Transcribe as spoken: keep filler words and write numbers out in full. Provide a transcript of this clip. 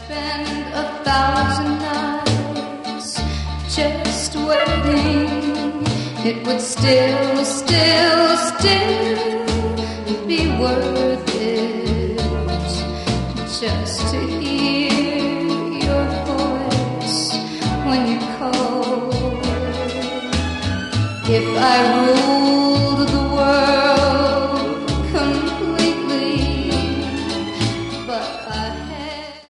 spend a thousand nights just waiting, it would still, still, still be worth it just to hear your voice when you call. If I rule